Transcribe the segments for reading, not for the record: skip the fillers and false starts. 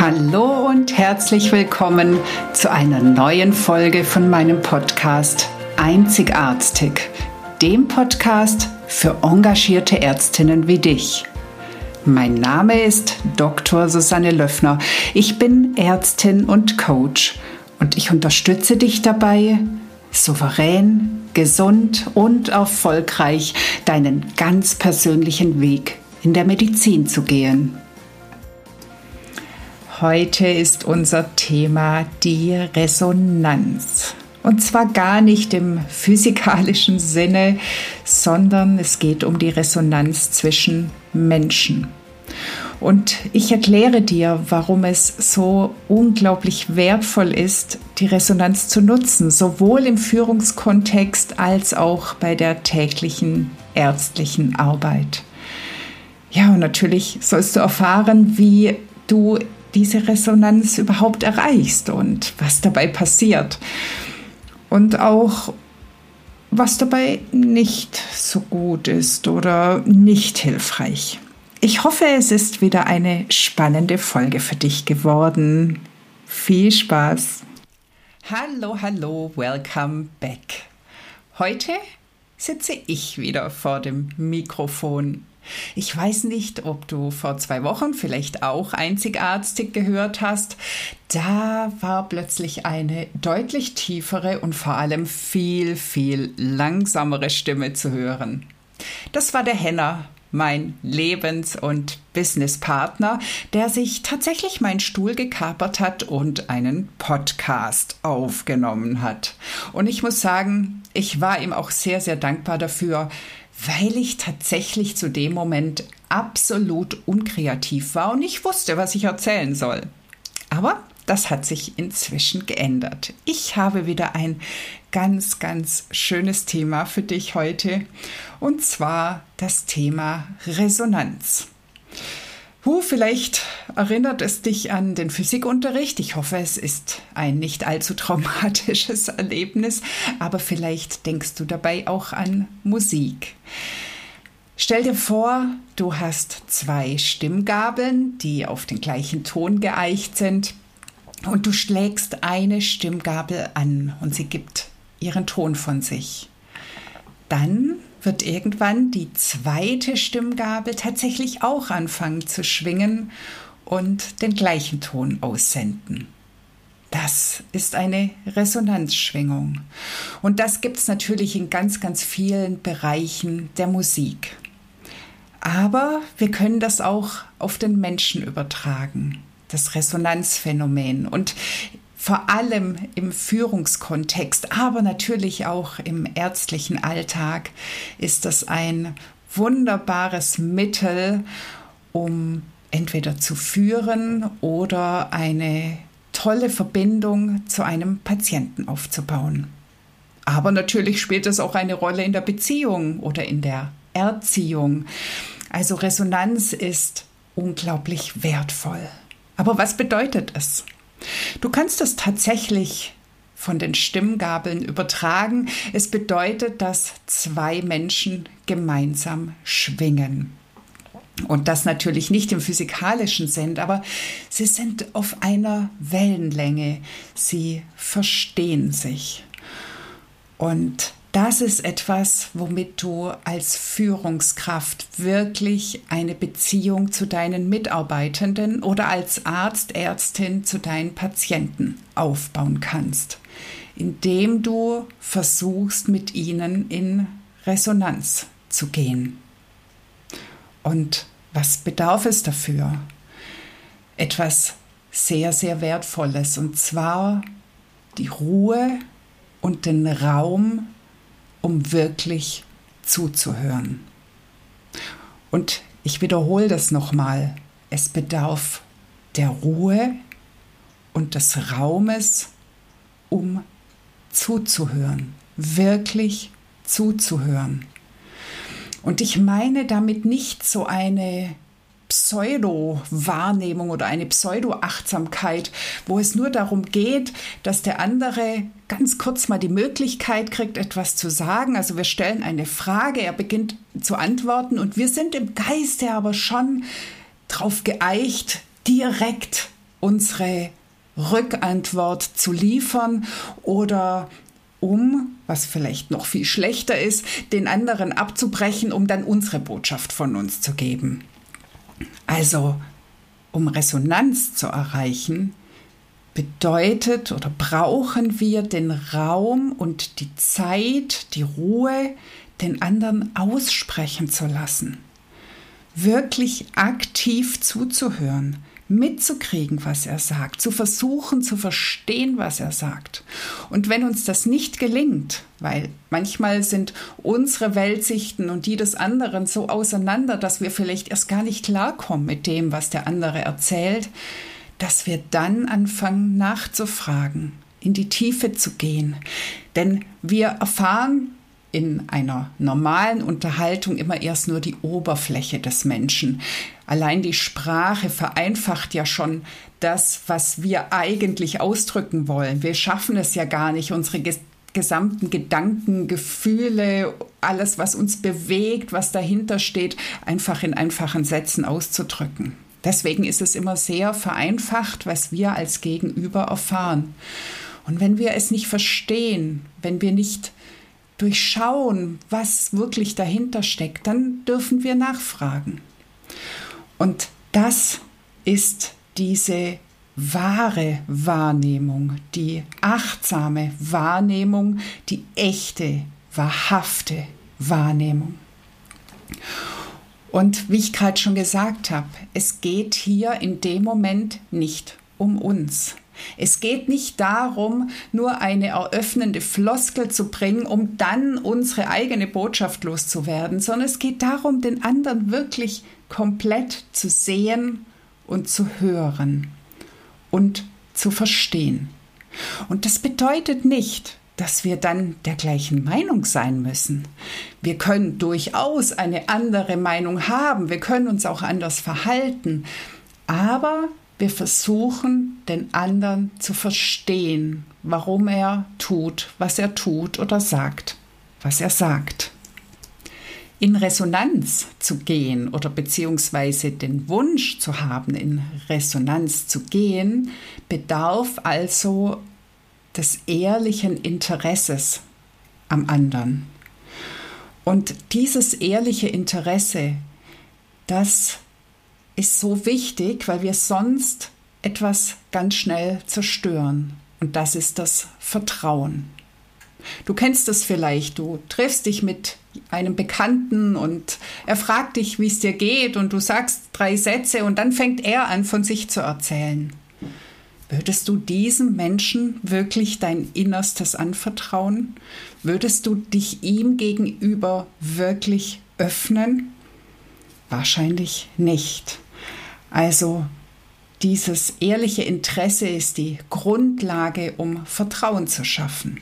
Hallo und herzlich willkommen zu einer neuen Folge von meinem Podcast Einzigartig, dem Podcast für engagierte Ärztinnen wie dich. Mein Name ist Dr. Susanne Löffner. Ich bin Ärztin und Coach und ich unterstütze dich dabei, souverän, gesund und erfolgreich deinen ganz persönlichen Weg in der Medizin zu gehen. Heute ist unser Thema die Resonanz. Und zwar gar nicht im physikalischen Sinne, sondern es geht um die Resonanz zwischen Menschen. Und ich erkläre dir, warum es so unglaublich wertvoll ist, die Resonanz zu nutzen, sowohl im Führungskontext als auch bei der täglichen ärztlichen Arbeit. Ja, und natürlich sollst du erfahren, wie du diese Resonanz überhaupt erreichst und was dabei passiert. Und auch, was dabei nicht so gut ist oder nicht hilfreich. Ich hoffe, es ist wieder eine spannende Folge für dich geworden. Viel Spaß! Hallo, welcome back. Heute sitze ich wieder vor dem Mikrofon. Ich weiß nicht, ob du vor 2 Wochen vielleicht auch Einzigartig gehört hast. Da war plötzlich eine deutlich tiefere und vor allem viel langsamere Stimme zu hören. Das war der Henner, mein Lebens- und Businesspartner, der sich tatsächlich meinen Stuhl gekapert hat und einen Podcast aufgenommen hat. Und ich muss sagen, ich war ihm auch sehr dankbar dafür, weil ich tatsächlich zu dem Moment absolut unkreativ war und nicht wusste, was ich erzählen soll. Aber das hat sich inzwischen geändert. Ich habe wieder ein ganz schönes Thema für dich heute, und zwar das Thema Resonanz. Vielleicht erinnert es dich an den Physikunterricht. Ich hoffe, es ist ein nicht allzu traumatisches Erlebnis, aber vielleicht denkst du dabei auch an Musik. Stell dir vor, du hast 2 Stimmgabeln, die auf den gleichen Ton geeicht sind, und du schlägst eine Stimmgabel an und sie gibt ihren Ton von sich. Dann wird irgendwann die zweite Stimmgabel tatsächlich auch anfangen zu schwingen und den gleichen Ton aussenden. Das ist eine Resonanzschwingung. Und das gibt es natürlich in ganz vielen Bereichen der Musik. Aber wir können das auch auf den Menschen übertragen, das Resonanzphänomen. Und vor allem im Führungskontext, aber natürlich auch im ärztlichen Alltag ist das ein wunderbares Mittel, um entweder zu führen oder eine tolle Verbindung zu einem Patienten aufzubauen. Aber natürlich spielt es auch eine Rolle in der Beziehung oder in der Erziehung. Also Resonanz ist unglaublich wertvoll. Aber was bedeutet es? Du kannst es tatsächlich von den Stimmgabeln übertragen. Es bedeutet, dass 2 Menschen gemeinsam schwingen. Und das natürlich nicht im physikalischen Sinn, aber sie sind auf einer Wellenlänge. Sie verstehen sich. Und das ist etwas, womit du als Führungskraft wirklich eine Beziehung zu deinen Mitarbeitenden oder als Arzt, Ärztin zu deinen Patienten aufbauen kannst, indem du versuchst, mit ihnen in Resonanz zu gehen. Und was bedarf es dafür? Etwas sehr Wertvolles, und zwar die Ruhe und den Raum, um wirklich zuzuhören. Und ich wiederhole das nochmal. Es bedarf der Ruhe und des Raumes, um zuzuhören, wirklich zuzuhören. Und ich meine damit nicht so eine Pseudo-Wahrnehmung oder eine Pseudo-Achtsamkeit, wo es nur darum geht, dass der andere ganz kurz mal die Möglichkeit kriegt, etwas zu sagen. Also wir stellen eine Frage, er beginnt zu antworten und wir sind im Geiste aber schon drauf geeicht, direkt unsere Rückantwort zu liefern oder was vielleicht noch viel schlechter ist, den anderen abzubrechen, um dann unsere Botschaft von uns zu geben. Also, um Resonanz zu erreichen, bedeutet oder brauchen wir den Raum und die Zeit, die Ruhe, den anderen aussprechen zu lassen. Wirklich aktiv zuzuhören, mitzukriegen, was er sagt, zu versuchen zu verstehen, was er sagt. Und wenn uns das nicht gelingt, weil manchmal sind unsere Weltsichten und die des anderen so auseinander, dass wir vielleicht erst gar nicht klarkommen mit dem, was der andere erzählt, dass wir dann anfangen nachzufragen, in die Tiefe zu gehen. Denn wir erfahren in einer normalen Unterhaltung immer erst nur die Oberfläche des Menschen. Allein die Sprache vereinfacht ja schon das, was wir eigentlich ausdrücken wollen. Wir schaffen es ja gar nicht, unsere gesamten Gedanken, Gefühle, alles, was uns bewegt, was dahinter steht, einfach in einfachen Sätzen auszudrücken. Deswegen ist es immer sehr vereinfacht, was wir als Gegenüber erfahren. Und wenn wir es nicht verstehen, wenn wir nicht durchschauen, was wirklich dahinter steckt, dann dürfen wir nachfragen. Und das ist diese wahre Wahrnehmung, die achtsame Wahrnehmung, die echte, wahrhafte Wahrnehmung. Und wie ich gerade schon gesagt habe, es geht hier in dem Moment nicht um uns. Es geht nicht darum, nur eine eröffnende Floskel zu bringen, um dann unsere eigene Botschaft loszuwerden, sondern es geht darum, den anderen wirklich komplett zu sehen und zu hören und zu verstehen. Und das bedeutet nicht, dass wir dann der gleichen Meinung sein müssen. Wir können durchaus eine andere Meinung haben, wir können uns auch anders verhalten, aber wir versuchen, den anderen zu verstehen, warum er tut, was er tut oder sagt, was er sagt. In Resonanz zu gehen oder beziehungsweise den Wunsch zu haben, in Resonanz zu gehen, bedarf also des ehrlichen Interesses am anderen. Und dieses ehrliche Interesse, das ist so wichtig, weil wir sonst etwas ganz schnell zerstören. Und das ist das Vertrauen. Du kennst es vielleicht, du triffst dich mit einem Bekannten und er fragt dich, wie es dir geht und du sagst 3 Sätze und dann fängt er an, von sich zu erzählen. Würdest du diesem Menschen wirklich dein Innerstes anvertrauen? Würdest du dich ihm gegenüber wirklich öffnen? Wahrscheinlich nicht. Also dieses ehrliche Interesse ist die Grundlage, um Vertrauen zu schaffen.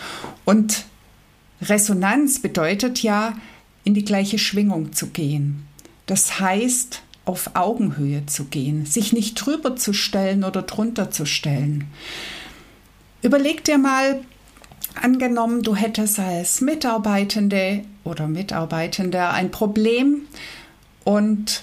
Und Resonanz bedeutet ja, in die gleiche Schwingung zu gehen. Das heißt, auf Augenhöhe zu gehen, sich nicht drüber zu stellen oder drunter zu stellen. Überleg dir mal, angenommen, du hättest als Mitarbeitende oder Mitarbeitender ein Problem und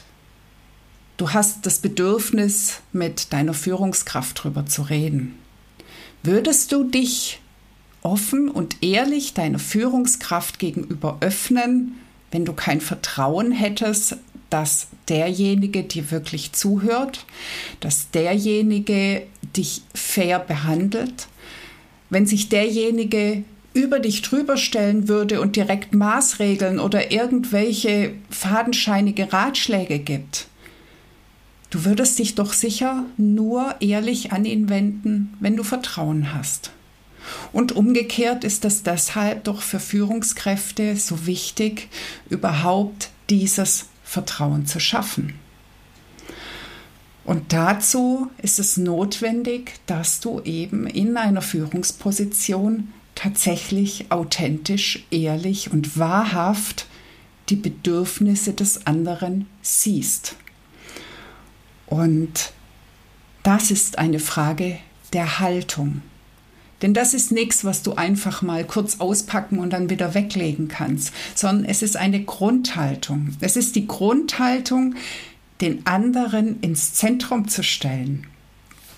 du hast das Bedürfnis, mit deiner Führungskraft drüber zu reden. Würdest du dich offen und ehrlich deiner Führungskraft gegenüber öffnen, wenn du kein Vertrauen hättest, dass derjenige dir wirklich zuhört, dass derjenige dich fair behandelt? Wenn sich derjenige über dich drüber stellen würde und direkt Maßregeln oder irgendwelche fadenscheinige Ratschläge gibt, du würdest dich doch sicher nur ehrlich an ihn wenden, wenn du Vertrauen hast. Und umgekehrt ist es deshalb doch für Führungskräfte so wichtig, überhaupt dieses Vertrauen zu schaffen. Und dazu ist es notwendig, dass du eben in einer Führungsposition tatsächlich authentisch, ehrlich und wahrhaft die Bedürfnisse des anderen siehst. Und das ist eine Frage der Haltung. Denn das ist nichts, was du einfach mal kurz auspacken und dann wieder weglegen kannst, sondern es ist eine Grundhaltung. Es ist die Grundhaltung, den anderen ins Zentrum zu stellen.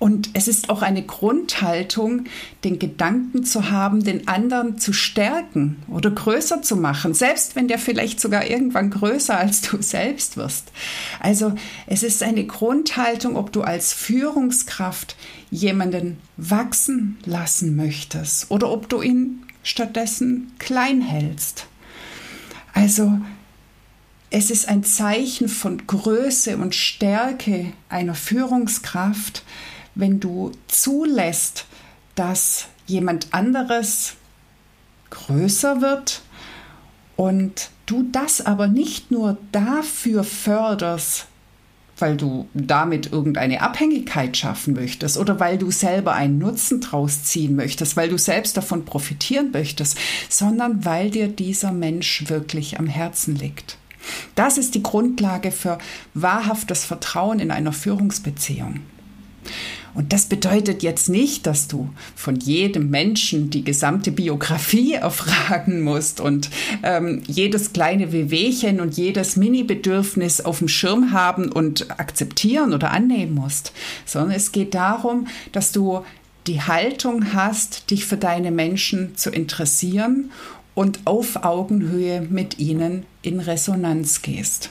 Und es ist auch eine Grundhaltung, den Gedanken zu haben, den anderen zu stärken oder größer zu machen, selbst wenn der vielleicht sogar irgendwann größer als du selbst wirst. Also es ist eine Grundhaltung, ob du als Führungskraft jemanden wachsen lassen möchtest oder ob du ihn stattdessen klein hältst. Also es ist ein Zeichen von Größe und Stärke einer Führungskraft, wenn du zulässt, dass jemand anderes größer wird und du das aber nicht nur dafür förderst, weil du damit irgendeine Abhängigkeit schaffen möchtest oder weil du selber einen Nutzen draus ziehen möchtest, weil du selbst davon profitieren möchtest, sondern weil dir dieser Mensch wirklich am Herzen liegt. Das ist die Grundlage für wahrhaftes Vertrauen in einer Führungsbeziehung. Und das bedeutet jetzt nicht, dass du von jedem Menschen die gesamte Biografie erfragen musst und jedes kleine Wehwehchen und jedes Mini-Bedürfnis auf dem Schirm haben und akzeptieren oder annehmen musst, sondern es geht darum, dass du die Haltung hast, dich für deine Menschen zu interessieren und auf Augenhöhe mit ihnen in Resonanz gehst.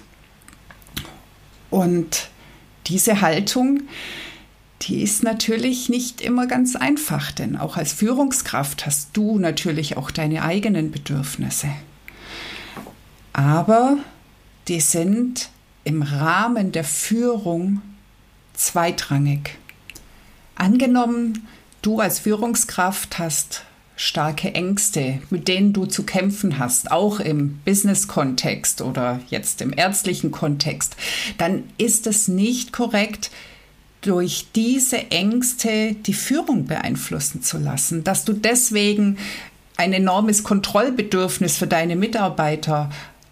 Und diese Haltung, die ist natürlich nicht immer ganz einfach, denn auch als Führungskraft hast du natürlich auch deine eigenen Bedürfnisse. Aber die sind im Rahmen der Führung zweitrangig. Angenommen, du als Führungskraft hast starke Ängste, mit denen du zu kämpfen hast, auch im Business-Kontext oder jetzt im ärztlichen Kontext, dann ist es nicht korrekt, durch diese Ängste die Führung beeinflussen zu lassen, dass du deswegen ein enormes Kontrollbedürfnis für deine Mitarbeiter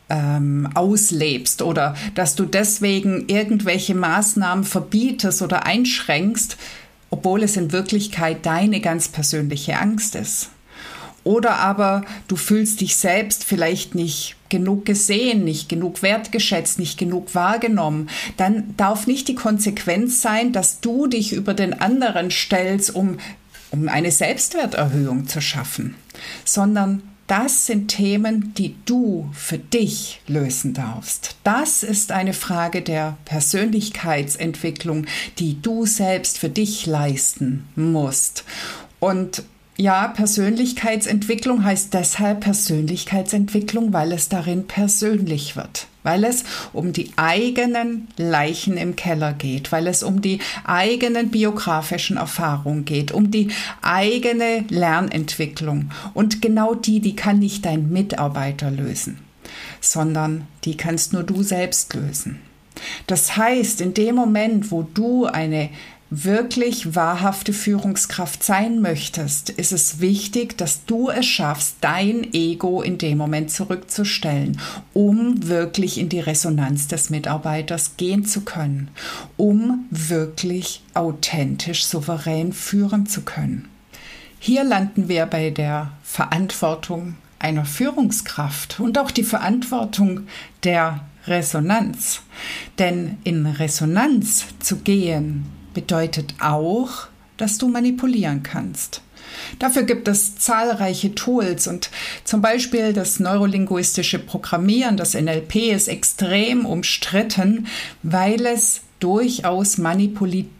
auslebst oder dass du deswegen irgendwelche Maßnahmen verbietest oder einschränkst, obwohl es in Wirklichkeit deine ganz persönliche Angst ist. Oder aber du fühlst dich selbst vielleicht nicht genug gesehen, nicht genug wertgeschätzt, nicht genug wahrgenommen. Dann darf nicht die Konsequenz sein, dass du dich über den anderen stellst, um eine Selbstwerterhöhung zu schaffen, sondern das sind Themen, die du für dich lösen darfst. Das ist eine Frage der Persönlichkeitsentwicklung, die du selbst für dich leisten musst. Und ja, Persönlichkeitsentwicklung heißt deshalb Persönlichkeitsentwicklung, weil es darin persönlich wird, weil es um die eigenen Leichen im Keller geht, weil es um die eigenen biografischen Erfahrungen geht, um die eigene Lernentwicklung. Und genau die kann nicht dein Mitarbeiter lösen, sondern die kannst nur du selbst lösen. Das heißt, in dem Moment, wo du eine wirklich wahrhafte Führungskraft sein möchtest, ist es wichtig, dass du es schaffst, dein Ego in dem Moment zurückzustellen, um wirklich in die Resonanz des Mitarbeiters gehen zu können, um wirklich authentisch, souverän führen zu können. Hier landen wir bei der Verantwortung einer Führungskraft und auch die Verantwortung der Resonanz. Denn in Resonanz zu gehen, bedeutet auch, dass du manipulieren kannst. Dafür gibt es zahlreiche Tools und zum Beispiel das neurolinguistische Programmieren, das NLP, ist extrem umstritten, weil es durchaus manipulative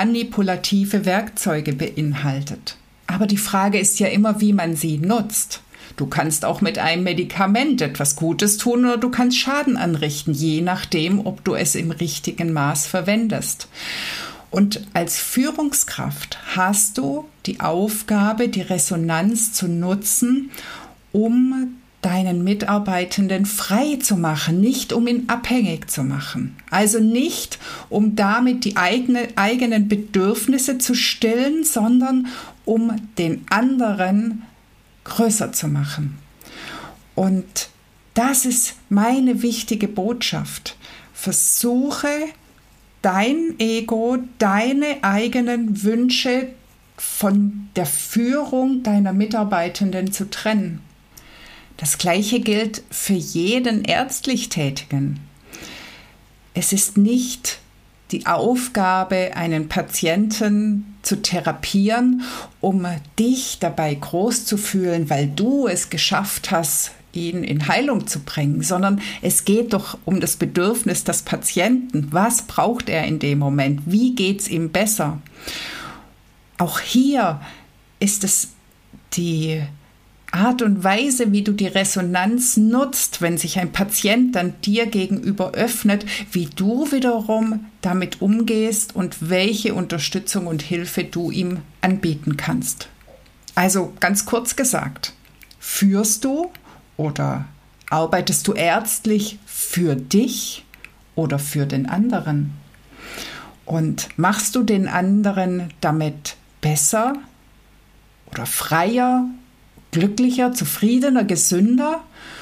Werkzeuge beinhaltet. Aber die Frage ist ja immer, wie man sie nutzt. Du kannst auch mit einem Medikament etwas Gutes tun oder du kannst Schaden anrichten, je nachdem, ob du es im richtigen Maß verwendest. Und als Führungskraft hast du die Aufgabe, die Resonanz zu nutzen, um deinen Mitarbeitenden frei zu machen, nicht um ihn abhängig zu machen. Also nicht, um damit die eigenen Bedürfnisse zu stillen, sondern um den anderen größer zu machen. Und das ist meine wichtige Botschaft. Versuche, dein Ego, deine eigenen Wünsche von der Führung deiner Mitarbeitenden zu trennen. Das Gleiche gilt für jeden ärztlich Tätigen. Es ist nicht die Aufgabe, einen Patienten zu therapieren, um dich dabei groß zu fühlen, weil du es geschafft hast, ihn in Heilung zu bringen, sondern es geht doch um das Bedürfnis des Patienten. Was braucht er in dem Moment? Wie geht es ihm besser? Auch hier ist es die Art und Weise, wie du die Resonanz nutzt, wenn sich ein Patient dann dir gegenüber öffnet, wie du wiederum damit umgehst und welche Unterstützung und Hilfe du ihm anbieten kannst. Also ganz kurz gesagt, führst du oder arbeitest du ärztlich für dich oder für den anderen? Und machst du den anderen damit besser oder freier, glücklicher, zufriedener, gesünder,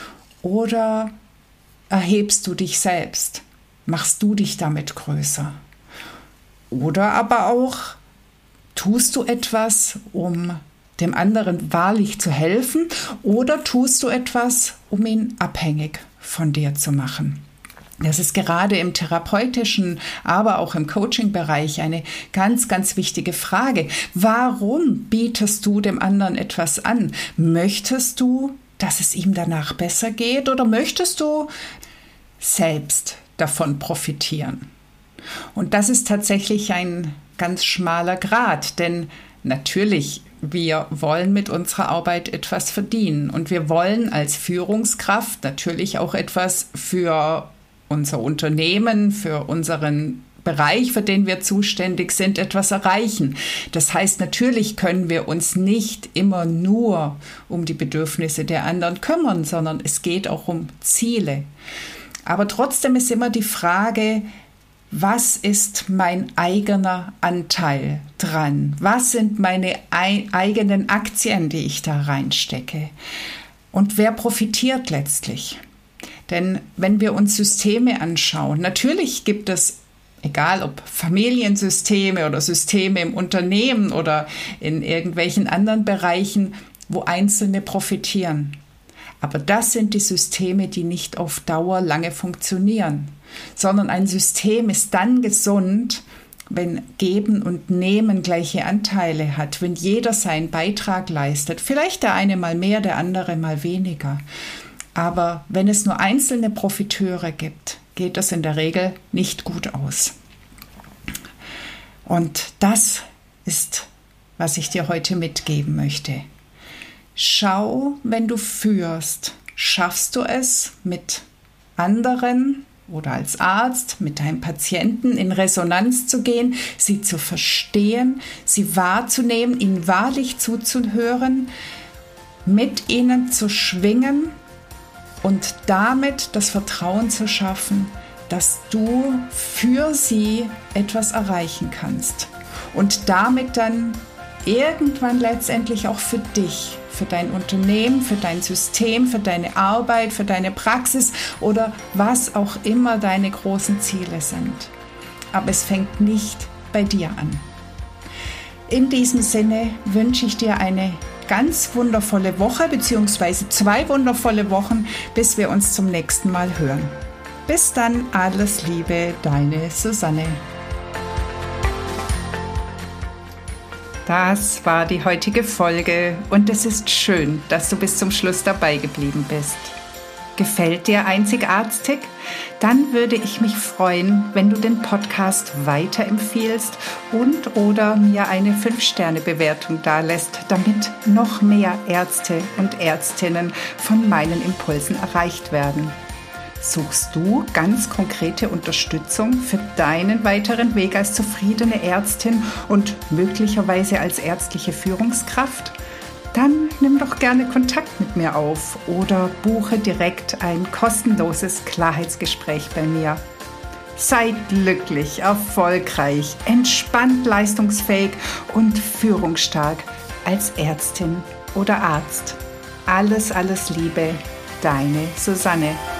oder erhebst du dich selbst? Machst du dich damit größer? Oder aber auch tust du etwas, um dem anderen wahrlich zu helfen, oder tust du etwas, um ihn abhängig von dir zu machen? Das ist gerade im therapeutischen, aber auch im Coaching-Bereich eine ganz, ganz wichtige Frage. Warum bietest du dem anderen etwas an? Möchtest du, dass es ihm danach besser geht, oder möchtest du selbst davon profitieren? Und das ist tatsächlich ein ganz schmaler Grat, denn natürlich, wir wollen mit unserer Arbeit etwas verdienen und wir wollen als Führungskraft natürlich auch etwas für unser Unternehmen, für unseren Bereich, für den wir zuständig sind, etwas erreichen. Das heißt, natürlich können wir uns nicht immer nur um die Bedürfnisse der anderen kümmern, sondern es geht auch um Ziele. Aber trotzdem ist immer die Frage, was ist mein eigener Anteil dran? Was sind meine eigenen Aktien, die ich da reinstecke? Und wer profitiert letztlich? Denn wenn wir uns Systeme anschauen, natürlich gibt es, egal ob Familiensysteme oder Systeme im Unternehmen oder in irgendwelchen anderen Bereichen, wo Einzelne profitieren. Aber das sind die Systeme, die nicht auf Dauer lange funktionieren, sondern ein System ist dann gesund, wenn Geben und Nehmen gleiche Anteile hat, wenn jeder seinen Beitrag leistet, vielleicht der eine mal mehr, der andere mal weniger. Aber wenn es nur einzelne Profiteure gibt, geht das in der Regel nicht gut aus. Und das ist, was ich dir heute mitgeben möchte. Schau, wenn du führst, schaffst du es mit anderen oder als Arzt mit deinem Patienten in Resonanz zu gehen, sie zu verstehen, sie wahrzunehmen, ihnen wahrlich zuzuhören, mit ihnen zu schwingen und damit das Vertrauen zu schaffen, dass du für sie etwas erreichen kannst und damit dann irgendwann letztendlich auch für dich, für dein Unternehmen, für dein System, für deine Arbeit, für deine Praxis oder was auch immer deine großen Ziele sind. Aber es fängt nicht bei dir an. In diesem Sinne wünsche ich dir eine ganz wundervolle Woche bzw. 2 wundervolle Wochen, bis wir uns zum nächsten Mal hören. Bis dann, alles Liebe, deine Susanne. Das war die heutige Folge und es ist schön, dass du bis zum Schluss dabei geblieben bist. Gefällt dir Einzigartig? Dann würde ich mich freuen, wenn du den Podcast weiterempfiehlst und oder mir eine 5-Sterne-Bewertung dalässt, damit noch mehr Ärzte und Ärztinnen von meinen Impulsen erreicht werden. Suchst du ganz konkrete Unterstützung für deinen weiteren Weg als zufriedene Ärztin und möglicherweise als ärztliche Führungskraft? Dann nimm doch gerne Kontakt mit mir auf oder buche direkt ein kostenloses Klarheitsgespräch bei mir. Sei glücklich, erfolgreich, entspannt, leistungsfähig und führungsstark als Ärztin oder Arzt. Alles, alles Liebe, deine Susanne.